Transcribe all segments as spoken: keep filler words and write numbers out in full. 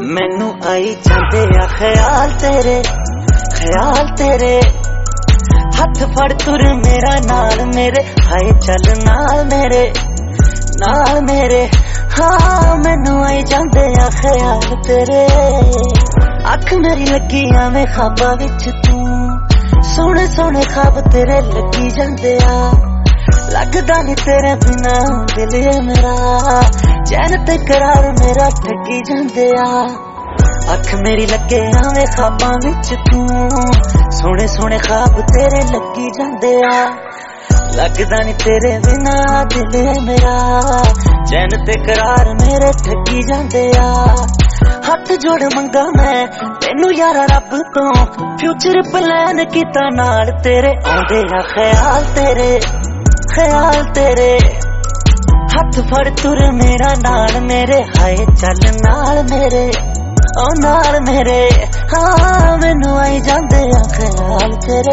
मैनू आई जाते आ ख्याल तेरे ख्याल तेरे हथ फड़ तुर मेरा नाल मेरे हाय चल नाल मेरे नाल मेरे हाँ मैनू आई जाते आ ख्याल तेरे अख मेरी लगी आवें ख्वाबां विच तू सोहने सोहने ख्वाब तेरे लगी जाते आ लगदा नी तेरे बिना दिल मेरा चैन ते करार मेरा ठगी जाते आ अख मेरी लगे आवें ख्वाबां विच तू सोहने सोहने ख्वाब तेरे लगी जाते आ लगदा नी तेरे बिना दिल मेरा चैन ते करार मेरे ठगी जाते आ हथ जोड़ मंगा मैं तेनू यारा रब तो फ्यूचर प्लान कीता नाल तेरे आउंदे आ ख्याल तेरे ख्याल तेरे हथ फड़ तुर मेरा नाल मेरे हाय चल नाल मेरे ओ नाल मेरे हाँ मैनू आई जाते आ ख्याल तेरे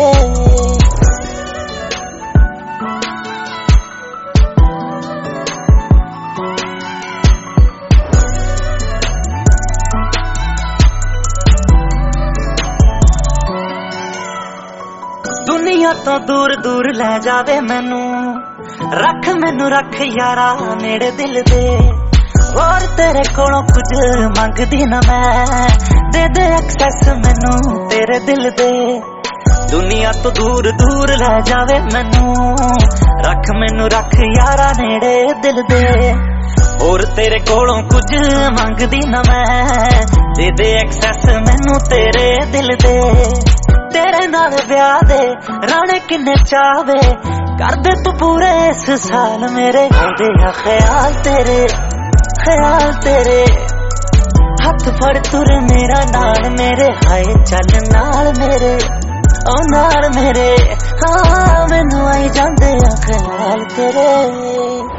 दुनिया तो दूर दूर ले जावे मैनू रख मैनू रख यारा नेड़े दिल दे और तेरे कोलों कुछ मंगदी ना मैं दे दे एक्सेस मैनू तेरे दिल दे दुनिया तो दूर दूर ले जावे मैनू रख मैनू रख यारा नेड़े दिल दे और तेरे कोलों कुछ मंगदी ना मैं दे दे एक्सेस मैनू तेरे दिल दे तेरे नाल ब्याह दे राणे किन्ने चावे कर दे तू पूरे इस साल मेरे आउंदे आ ख्याल तेरे ख्याल तेरे हथ फड़ तुर मेरा नाल मेरे हाय चल नाल मेरे ओ नाल मेरे हाँ मैनू आई जाते आ ख्याल तेरे।